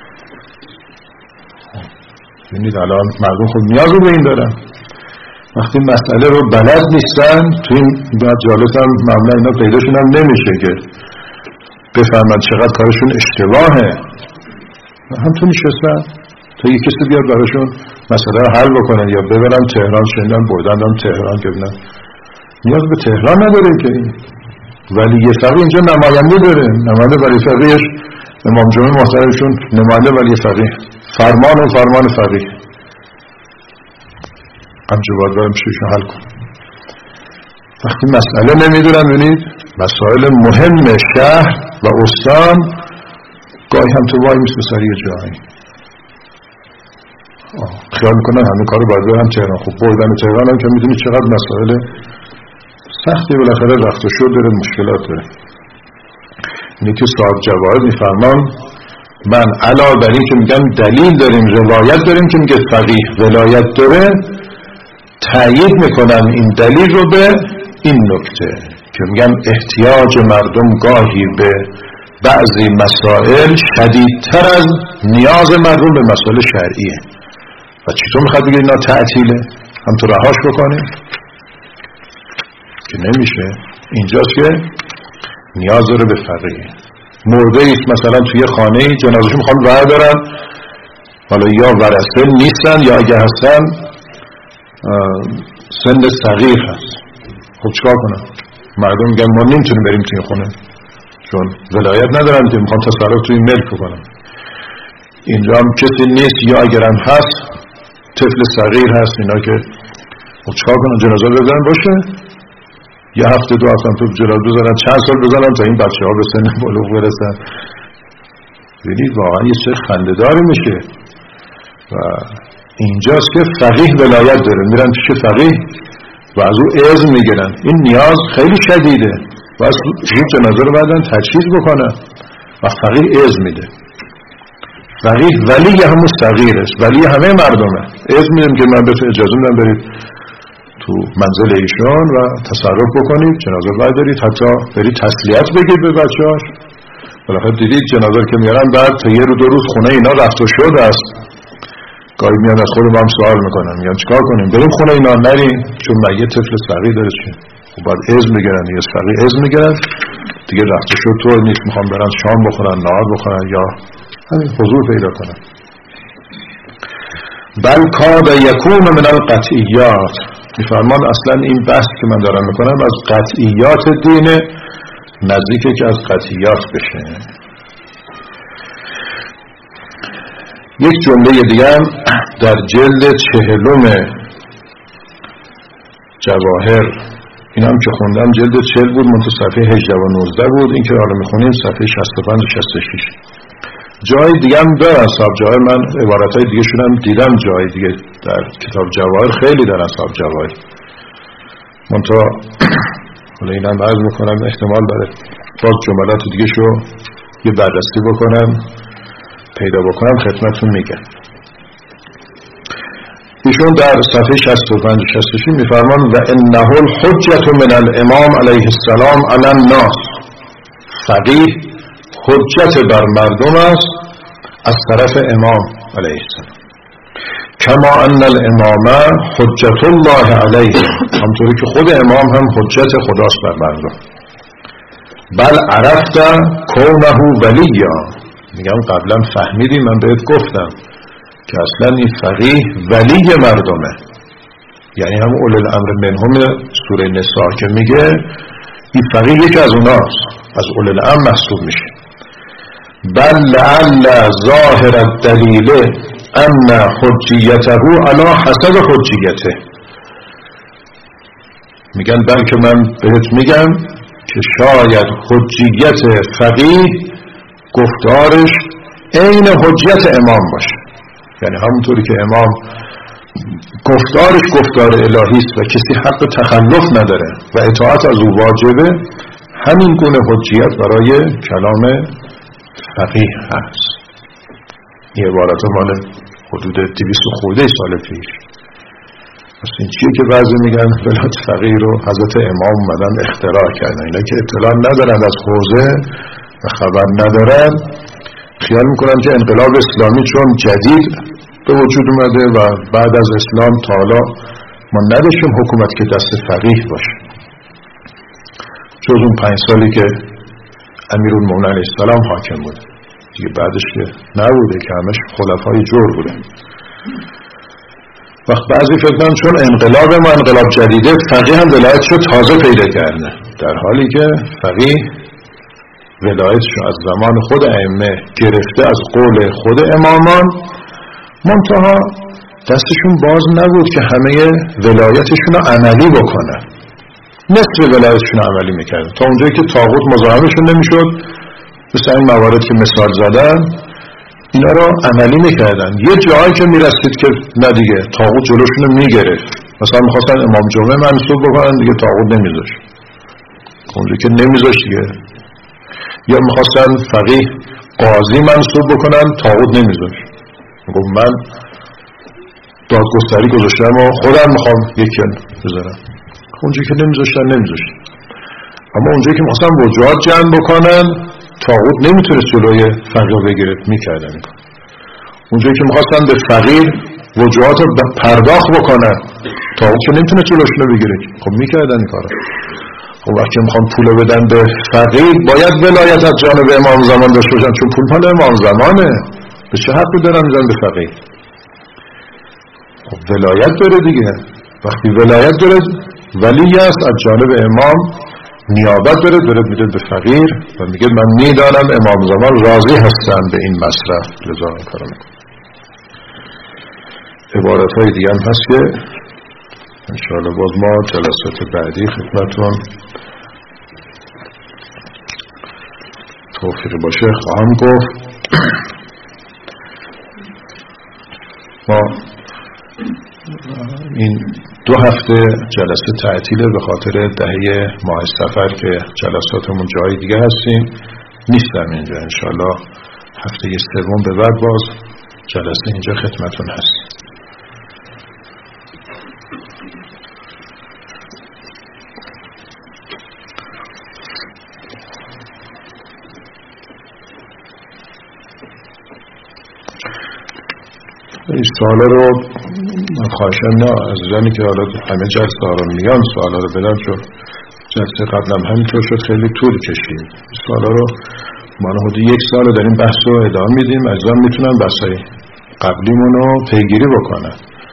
ببینید الان مردم خود نیاز رو به این دارن. وقتی مسئله رو بلد نیستن، تو این بعد جالب هم معمولا اینا پیداشون هم نمیشه که بفهمن چقدر کارشون اشتباهه. هم تو نشستن تا یک کسی بیاد براشون مسئله رو حل بکنن یا ببرن تهران، شنیدن بردن هم تهران که ببینن. نیاز به تهران نداره که این ولی یه فقیه اینجا نماینده داره، نماینده ولی فقیهش امام جمعه محترمشون نماینده ولی فقیه، فرمان و فرمان فقیه همچه باید برم شیشو حل کن. وقتی مسئله نمیدونن، ببینید مسائل مهم شهر و استان گاهی هم تو وای مثل سری جایی خیال میکنن همه کارو باید برم تهران. خب بردن تهران هم که میدونید چقدر مسائل سختی بالاخره رفت و شد داره، مشکلات داره. اینه که صاحب جواهر میفرمان من علاوه بر این که میگم دلیل داریم، روایت داریم که میگه فقیه ولایت داره، تأیید میکنم این دلیل رو به این نکته که میگم احتیاج مردم گاهی به بعضی مسائل شدیدتر از نیاز مردم به مسائل شرعیه. و چطور میخواد بگه اینا تعطیله؟ هم تو رهاش بکنیم که نمیشه. اینجاست که نیاز داره به فقیه. مرده ایست مثلا توی خانه جنازه‌شو میخوان بردارن، حالا یا ورثه نیستن یا اگه هستن سن صغیر هست، خب چیکار کنن؟ مردم میگن ما نمیتونیم بریم توی خونه چون ولایت ندارن که میخوان تصرف توی ملک بکنن. اینجا هم کسی نیست یا اگرم هست طفل صغیر هست، اینا که خب چیکار کنن؟ جنازه بزنن باشه، یه هفته دو هفته تو جنازه بزنن، چند سال بزنن تا این بچه ها به سن بلوغ برسن. ببینید واقعا یه چه خنده‌داری میشه. و اینجاست که فقیه ولایت داره، میرن پیش فقیه و از او اذن میگیرن. این نیاز خیلی شدیده و از این جنازه رو بعدن تجهیز بکنن و فقیه اذن میده. فقیه ولی همون صغیر است، ولی همه مردمه. اذن میدم که من بهتون اجازه میدم برید تو منزل ایشون و تصرف بکنید، جنازه رو بردارید، حتی برید تسلیت بگید به بچه‌هاش. بالاخره دیدید جنازه که میارن بعد تا یه رو دو روز خونه اینا رفت و شد است. گاهی میان از خودم هم سوال میکنن، میگن چیکار کنیم؟ بریم خونه اینا؟ نریم، چون مگه طفل صغیر داره چی؟ خب بعد اذن میگیرن، یه صغیر اذن میگیرن دیگه، رفت و شد طور نیست میخوام برن شام بخورن، نهار بخورن یا همین حضور پیدا کنن. بل کاد یکون من القطعیات، میفرمان اصلا این بحث که من دارم میکنم از قطعیات دینه، نزدیکه که از قطعیات بشه. یک جمله دیگه در جلد چهلم جواهر، این هم که خوندم جلد چهل بود، منتو صفحه هجده و نوزده بود، این که حالا میخونیم صفحه شصت و پنج و شصت و شش. جای دیگه هم دارن صاحب جواهر، من عبارتهای دیگه شدم دیدم جای دیگه در کتاب جواهر خیلی دارن صاحب جواهر، منتو حالا این هم عرض میکنم احتمال داره باز جملات دیگه شو یه بررسی بکنم پیدا بکنم خدمتتون میگم. ایشون در صفحه شصت و پنج و شصت و شش میفرمان و انه الحجة من الامام علیه السلام علی الناس، فقیه حجت بر مردم است از طرف امام علیه السلام، کما ان الامام حجت الله علیه، همطوری که خود امام هم حجت خداست بر مردم. بل عرفت کونه ولیا، میگم قبلا فهمیدی، من بهت گفتم که اصلا این فقیه ولی مردمه، یعنی هم اول الامر منهم سوره نساء که میگه این فقیه یکی از اوناست، از اول الامر محسوب میشه. بل لعل ظاهر الدلیل ان حجیته علی حسب حجیته، میگن بلکه من بهت میگم که شاید حجیت فقیه گفتارش عین حجت امام باشه، یعنی همونطوری که امام گفتارش گفتار الهی است و کسی حق تخلف نداره و اطاعت از او واجبه، همین گونه حجیت برای کلام فقیه هست. این عبارت مال حدود دویست خورده سال پیش. پس این چیه که بعضی میگن ولایت فقیه رو حضرت امام اومدن اختراع کردن، اینا که اطلاع ندارن از حوزه و خبر ندارن خیال میکنن که انقلاب اسلامی چون جدید به وجود اومده و بعد از اسلام تا حالا ما نداشتیم حکومت که دست فقیه باشه، جز اون پنج سالی که امیرالمومنین علیه السلام حاکم بود، دیگه بعدش که نبوده که همش خلفای جور بوده. وقت بعضی فکر کنن چون انقلاب ما انقلاب جدیده فقیه هم ولایتشو تازه پیدا کرده، در حالی که فقیه ولایتشو از زمان خود ائمه گرفته، از قول خود امامان، منتها دستشون باز نبود که همه ولایتشون رو عملی بکنن، نصف ولایتشون رو عملی میکردن تا اونجایی که طاغوت مزاحمشون نمیشد، مثل این موارد که مثال زدن اینا رو عملی میکردن. یه جایی که میرسید که نه دیگه طاغوت جلوشون رو میگرفت، مثلا میخواستن امام جمعه منصوب بکنن دیگه طاغوت نمیذاشت، اونجایی که نمیذاشت دیگه، یا میخواستن فقیه قاضی منصوب بکنن طاغوت نمیذاشت، میگم من دادگستری گذاشتم و خودم میخوام یکی بذارم، اونجایی که نمیذاشتن نمیذاشت. اما اونجایی که میخواستن وجوهات جمع بکنن طاغوت نمیتونست جلوی فقیه بگیره، میکردن. اونجایی که میخواستن به فقیر وجوهات رو پرداخت بکنن طاغوت که نمیتونه جلوشون رو بگیره، خب میکردن این کارو. خب وقتی میخوان پولو بدن به فقیر باید ولایت از جانب امام زمان داشته باشن، چون پول مال امام زمانه، به چه حقی دارن میدن به فقیر؟ خب ولایت داره دیگه، وقتی ولایت داره ولی است از جانب امام، نیابت داره داره میده به فقیر و میگه من میدانم امام زمان راضی هستن به این مصرف، لذا این کارو میکنم. عبارت های دیگه هم هست که انشاءالله باز ما جلسات بعدی خدمتون توفیق باشه خواهم گفت. ما این دو هفته جلسه تعطیله به خاطر دهه ماه سفر که جلساتمون جای دیگه هستیم، نیستم اینجا. انشالله هفته سوم به بعد باز جلسه اینجا خدمتون هست. این سوالا رو من خواهشم نه از زنی که حالا همه جلسه ها رو میگن سوالا رو بدن، چون جلسه قبلم همینطور شد خیلی طول کشید. سوالا رو ما حدود یک سال داریم بحث رو ادامه میدیم. عزیزان میتونن بحثای قبلیمون رو پیگیری بکنن.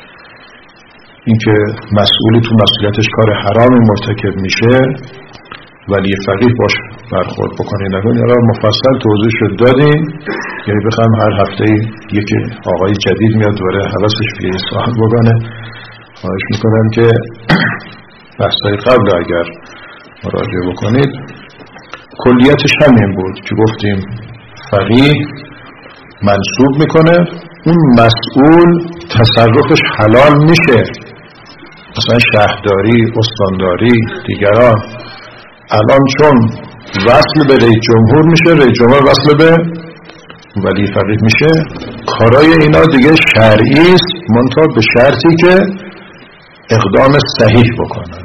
اینکه مسئولی تو مسئولیتش کار حرام مرتکب میشه ولی فقیه باش برخورد بکنه نکنه را مفصل توضیح شد دادیم. یعنی بخوام هر هفته یکی آقای جدید میاد دوره حواسش بیه سوال بکنه، خواهش میکنم که بحثای قبل اگر مراجعه بکنید. کلیتش همین بود که گفتیم فقیه منصوب میکنه، اون مسئول تصرفش حلال میشه. مثلا شهرداری، استانداری، دیگران الان چون وصل به رئیس جمهور میشه، رئیس جمهور وصل به ولی فقیه میشه، کارای اینا دیگه شرعی است، منتها به شرطی که اقدام صحیح بکنن.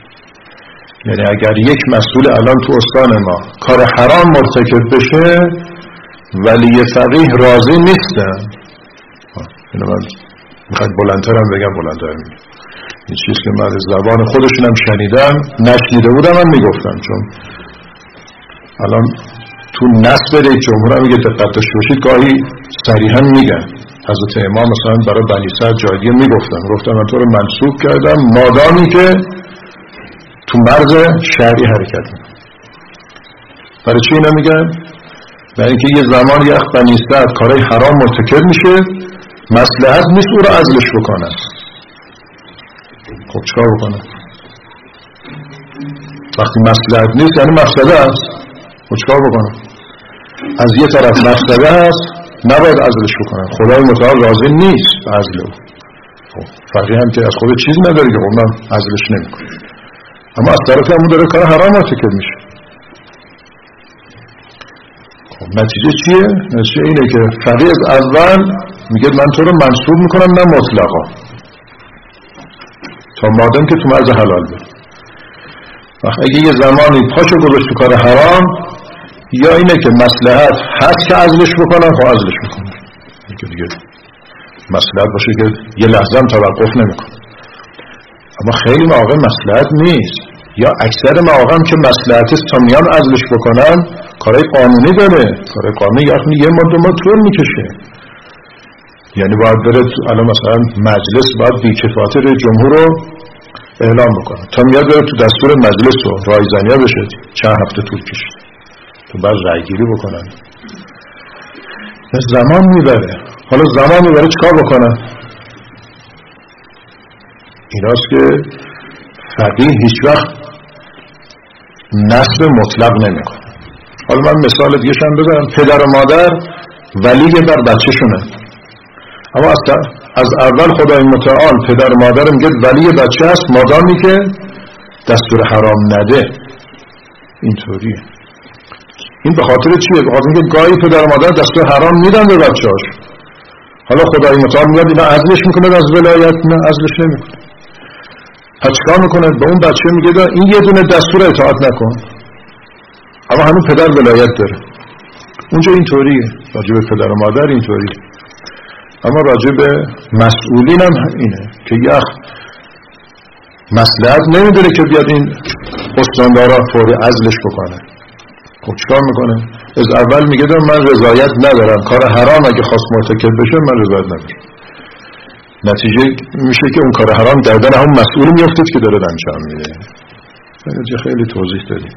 یعنی اگر یک مسئول الان تو استان ما کار حرام مرتکب بشه ولی فقیه راضی نیستن، اینو من میخواد بلندترم بگم بلندتر میگم، این چیز که من از زبان خودشونم شنیدم، نشنیده بودم هم میگفتم، چون الان تو نصب رئیس جمهور هم میگه دقت داشته باشید، گاهی صریحا میگن. حضرت امام مثلا برای بنی سعد جای میگفتن گفتم من تو رو منصوب کردم مادامی که تو مرز شرعی حرکت میکنه. برای چی اینا میگن؟ برای اینکه یه زمان یک بنی سعد کارهای حرام مرتکب میشه، مصلحت نیست او رو عزلش بکنن. خب چیکار بکنن؟ وقتی مصلحت نیست یعنی مفسده است. خب چیکار بکنن؟ از یه طرف مفسده است، نباید عزلش بکنن. خدای متعال راضی نیست به عزل او. خب فقیه هم که از خود چیز نداره که اونم عزلش نمیکنه، اما از طرف همون داره کار حرام مرتکب میشه. خب نتیجه چیه؟ نتیجه اینه که فقیه از اول میگه من تو رو منصوب میکنم نه مطلقا، تا مادم که تو مرز حلال بره. وقت اگه یه زمانی پاشو گذاشت تو کار حرام، یا اینه که مصلحت هست که عزلش بکنن، خب عزلش میکنن. اینکه دیگه مصلحت باشه که یه لحظه هم توقف نمیکنه. اما خیلی مواقع مصلحت نیست، یا اکثر مواقع هم که مصلحت است تا میان عزلش بکنن، کارهای قانونی داره. کارهای قانونی یعنی یه ماه دو ماه طول میکشه. یعنی باید بره الان مثلا مجلس باید بی‌کفایتی رئیس جمهور رو اعلام بکنه، تا میاد بره تو دستور مجلس رو رایزنی بشه، چند هفته طول کشید تو بعد رای گیری بکنن. زمان میبره. حالا زمان میبره چیکار بکنن؟ ایناست که فقیه هیچ وقت نصب مطلق نمیکنه. حالا من مثال دیگه شم بزنم. پدر و مادر ولی بر بچه شونه، اما از, از اول خدای متعال پدر و مادر میگه ولی بچه هست مادامی که دستور حرام نده. اینطوریه. این به خاطر چیه؟ به خاطر اینکه گاهی پدر و مادر دستور حرام میدن به بچه هاش. حالا خدای متعال میگه اینا عزلش میکنه از ولایت، نه عزلش نمیکنه. پس چیکار میکنه؟ به اون بچه میگه این یه دونه دستور اطاعت نکن، اما همون پدر ولایت داره. اونجا اینطوریه راجع به پدر و مادر اینطوریه. اما راجع به مسئولین هم اینه که یک مصلحت نمیدونه که بیاد این استاندارا فوری عزلش بکنه. خب چیکار میکنه؟ از اول میگه من رضایت ندارم، کار حرام اگه خواست مرتکب بشه من رضایت ندارم. نتیجه میشه که اون کار حرام گردن همون مسئول میافتد که داره انجام میده. اینجا خیلی توضیح دادیم.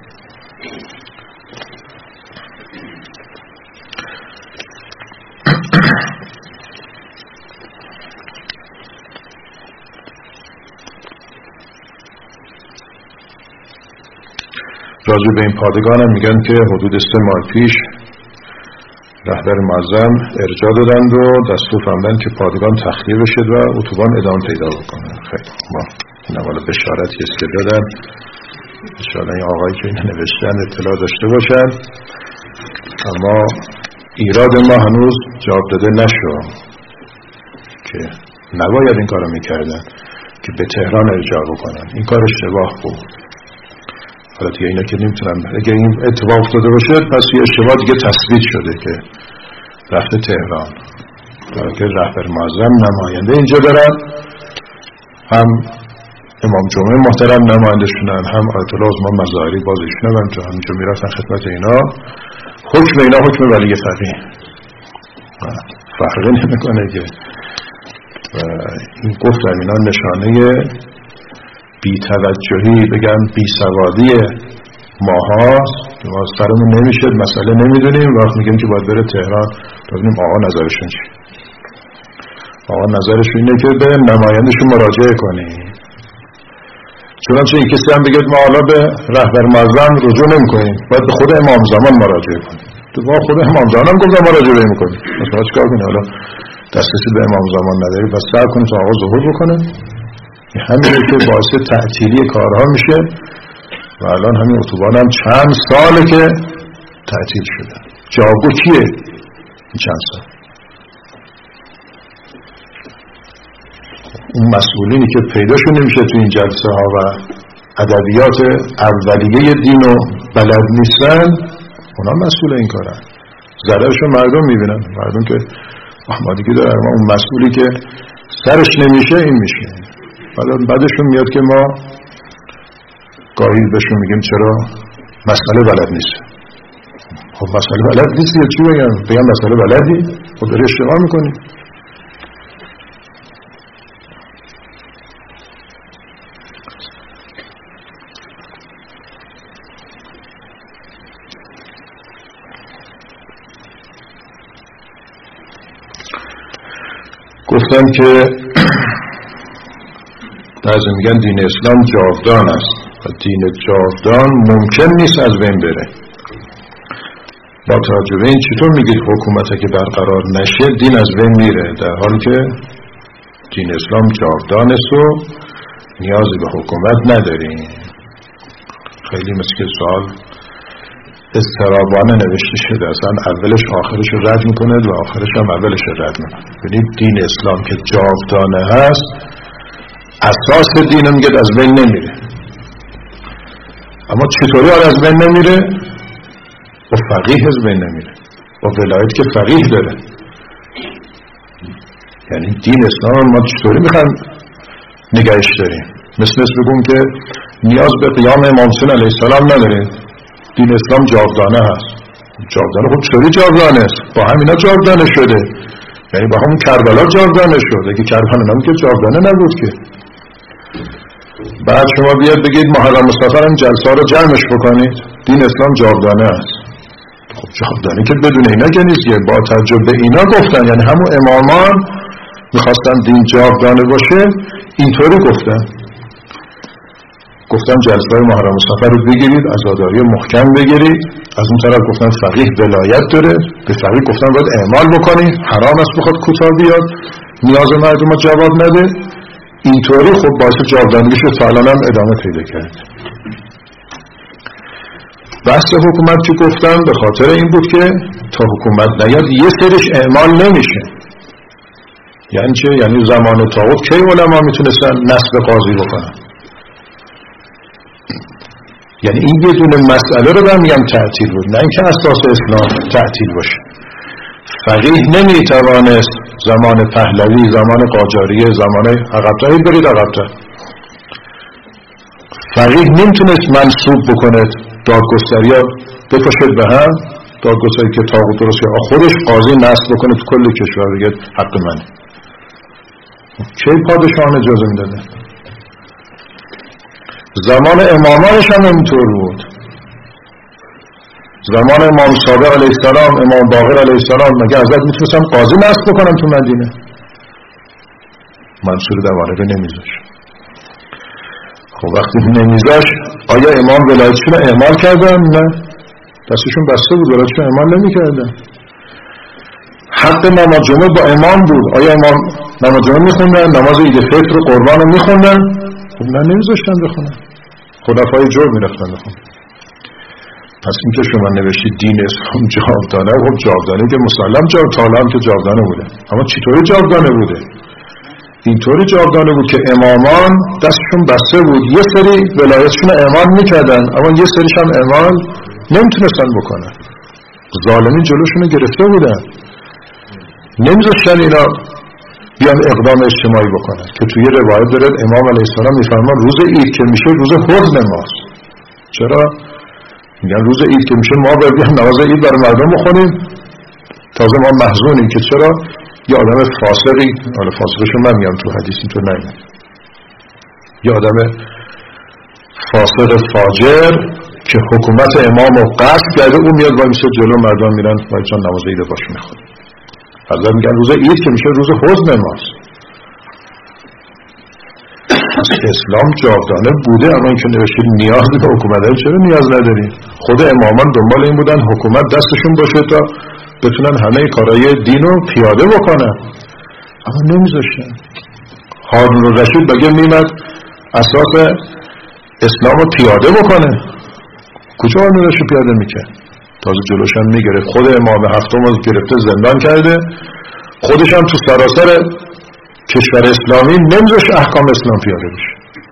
راجع به این پادگان هم میگن که حدود سه ماه پیش رهبر معظم ارجاع دادند و دستور فرمودند که پادگان تخلیه بشه و اتوبان ادامه پیدا بکنه. خیلی ما این اولا بشارتی است که دادن، انشاءالله این آقایی که این نوشتن اطلاع داشته باشن. اما ایراد ما هنوز جواب داده نشو که نباید این کارو میکردن که به تهران ارجاع بکنن. این کار اشتباه بود. حالا دیگه اینا که نمیتونم، اگه این اتفاق افتاده باشه پس یه اشتباه دیگه تثبیت شده که رفته تهران. برای که رهبر معظم نماینده اینجا دارن، هم امام جمعه محترم نماینده شدن، هم آیت الله عظما مظاهری باز ایشون هم تو همینجا میرفتن خدمت اینا. حکم اینا حکم ولی فقیه، فرقی نمیکنه که این گفتن اینا نشانه بی‌توجهی، بگم بی‌سوادی ماهاست که ما سرمون نمیشه، مسئله نمیدونیم، وقت میگیم که باید بره تهران ببینیم آقا نظرشون چیه. آقا نظرشون اینه که به نمایندشون مراجعه کنیم. چنانچه این کسی هم بگید ما حالا به رهبر معظم رجوع نمی‌کنیم، باید به خود امام زمان مراجعه کنیم. تو با خود امام زمان هم گفتم مراجعه می‌کنیم، مثلا چیکار کنیم؟ حالا دسترسی به امام زمان نداری، پس صبر کنیم تا آقا ظهور بکنه. همینه که باعث تعطیلی کارها میشه و الان همین اتوبان هم چند ساله که تعطیل شده. جوابگو کیه این چند سال؟ اون مسئولینی که پیداشون نمیشه تو این جلسه ها و ادبیات اولیه دین و بلد نیستن، اونا مسئول این کارن. ضررشون مردم میبینن، مردم که آمادگی داره. اون مسئولی که سرش نمیشه این میشه. بعدشون میاد که ما گاهی بهشون میگیم چرا مسئله بلد نیست. خب مسئله بلد نیست یا چی بگم؟ بگم مسئله بلدی؟ خب داری اشتباه میکنی. گفتم که بعضی میگن دین اسلام جاودان است و دین جاودان ممکن نیست از بین بره. با توجه به این چطور میگید حکومت که برقرار نشه دین از بین میره، در حالی که دین اسلام جاودان است و نیازی به حکومت نداریم؟ خیلی مثل که سوال اضطرابانه نوشته شده، اصلا اولش آخرش رو رد میکنه و آخرش هم اولش رو رد میکنه. یعنی دین اسلام که جاودانه هست اساس دین هم میگه از بین نمیره. اما چطوری آره از بین نمیره؟ با فقیه از بین نمیره، با ولایت که فقیه داره. یعنی دین اسلام ما چطوری میخوایم نگهش داریم؟ مثل مثل بگم که نیاز به قیام امام حسین علیه السلام نداریم، دین اسلام جاودانه هست. جاودانه خب چطوری جاودانه است؟ با همینا جاودانه شده. یعنی با همون کربلا جاودانه شده که کربلا نمی که جاودانه نبود که. بعد شما بیاد بگید محرم مصطفی هم جلسه رو جمعش بکنید، دین اسلام جاودانه است. خب جاودانه که بدون اینا که نیست. با تجربه اینا گفتن، یعنی همون امامان میخواستن دین جاودانه باشه اینطوری گفتن. گفتن جلسه های محرم مصطفی رو بگیرید، عزاداری محکم بگیرید. از اون طرف گفتن فقیه ولایت داره، به فقیه گفتن باید اعمال بکنید، حرام است بخواد کوتاه بیاد، نیاز مردم رو جواب نده. اینطوری خب باعث جاودانگی شد، تا الان هم ادامه پیدا کرد. بحث حکومت که گفتم به خاطر این بود که تا حکومت نیاد یه سرش اعمال نمیشه. یعنی چه؟ یعنی زمان طاغوت کی علما میتونستن نصب قاضی بکنن؟ یعنی این یه دونه مسئله رو من میگم تعطیل بود، نه اینکه اساس اسلام تعطیل باشه. فقیه نمیتوانست زمان پهلوی، زمان قاجاریه، زمان عقب‌تر برید عقب‌تر، فقیه نمیتونست منصوب بکنه دادگستری ها بپاشد به هم، دادگستری که طاغوت درست که خودش قاضی نصب بکنه تو کل کشور بگه حق منه. چه پادشاهان اجازه میداده؟ زمان امامانش هم اینطور بود. زمان امام صادق علیه السلام، امام باقر علیه السلام، مگه حضرت میتونستم قاضی نصب بکنم تو مدینه؟ منصور دواره به نمیذاش. خب وقتی نمیذاش آیا امام ولایتشون اعمال کردن؟ نه، دستشون بسته بود، ولایتشون اعمال نمیکردن. حق نماز جمعه با امام بود. آیا امام نماز جمعه میخوندن؟ نماز عید فطر و قربان رو میخوندن؟ خب نه، نمیذاشتن بخونن. خلفای جور میرفتن بخونن. پس این که شما نوشتید دین اسلام جاودانه، خب جاودانه که مسلم جاودانه، تا هم که جاودانه بوده، اما چطوری جاودانه بوده؟ اینطوری جاودانه بود که امامان دستشون بسته بود، یه سری ولایتشون اعمال میکردن اما یه سریش هم اعمال نمیتونستن بکنن. ظالمین جلوشون گرفته بودن، نمیذاشتن اینا بیان اقدام اجتماعی بکنن. که توی روایت داره امام علیه السلام میفرمان روز عید که میشه روز حزن ماست. چرا؟ میگن روز عید که میشه ما باید نماز عید برای مردم بخونیم، تازه ما محزونیم که چرا یه آدم فاسقی، حالا فاسقشو من میگم تو حدیث اینطور نگم، یه آدم فاسق فاجر که حکومت امام رو قصد کرده، اون میاد وای میسه جلو مردم میرن وای چون نماز عید باش میخواد. حضرت میگن روز عید که میشه روز حزن ماست. اسلام جاودانه بوده، اما این که نوشتید نیاز به حکومت هایی، چرا نیاز نداریم؟ خود امامان دنبال این بودن حکومت دستشون باشه تا بتونن همه کارهای دین رو پیاده بکنن، اما نمیذاشتن. هارون الرشید بگه میمد اساس اسلام رو پیاده بکنه، کجا هارون الرشید پیاده میکرد؟ تازه جلوشن میگرفت. خود امام هفتم رو گرفته زندان کرده، خودش هم تو سراسر کشور اسلامی نمیذاشت احکام اسلام پیاده بشه.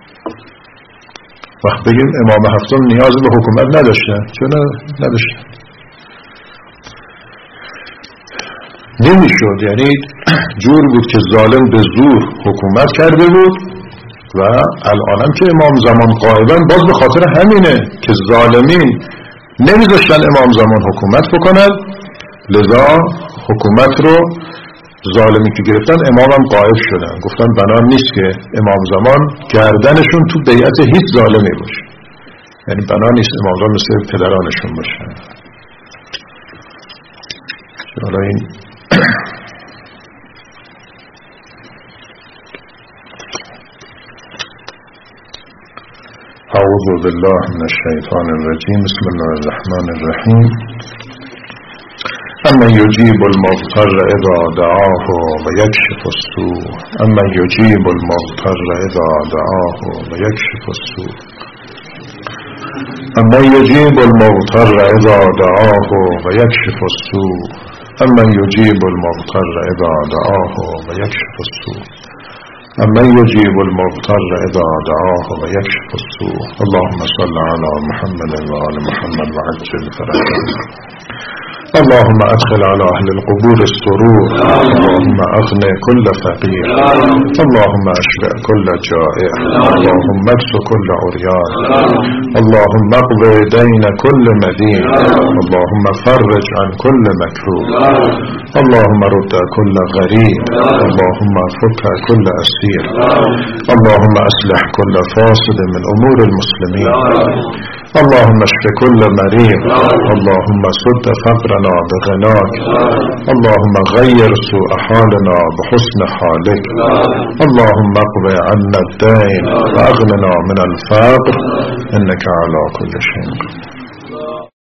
وقت بگیم امام هفتم نیاز به حکومت نداشته، چرا نداشته؟ نمیشد. یعنی جور بود که ظالم به زور حکومت کرده بود و الانم که امام زمان غایبن باز به خاطر همینه که ظالمین نمیذاشتن امام زمان حکومت بکنن، لذا حکومت رو ظالمی که گرفتن امام هم غایب شدن، گفتن بنا نیست که امام زمان گردنشون تو بیعت هیچ ظالمی باشه، یعنی بنا نیست امام زمان مثل پدرانشون باشه. حالا این اعوذ بالله من الشیطان الرجیم بسم الله الرحمن الرحیم اما یجیب المضطر اذا دعاه و یکشف السوء اما یجیب المضطر اذا دعاه و یکشف السوء اما یجیب المضطر اذا دعاه و یکشف السوء اما یجیب المضطر اذا دعاه و یکشف السوء اما یجیب المضطر اذا دعاه و یکشف السوء اللهم صل علی محمد و آل محمد و عجل فرجهم اللهم ادخل على اهل القبور السرور اللهم اغني كل فقير اللهم اشبع كل جائع اللهم اكس كل عريان اللهم اقضي دين كل مدين اللهم فرج عن كل مكروب اللهم رد كل غريب اللهم فك كل اسير اللهم اصلح كل فاسد من امور المسلمين اللهم اشف كل مريض اللهم سد فقرنا بغناك اللهم غير سوء حالنا بحسن حالك اللهم اقض عنا الدين واغننا من الفقر انك على كل شيء قدير.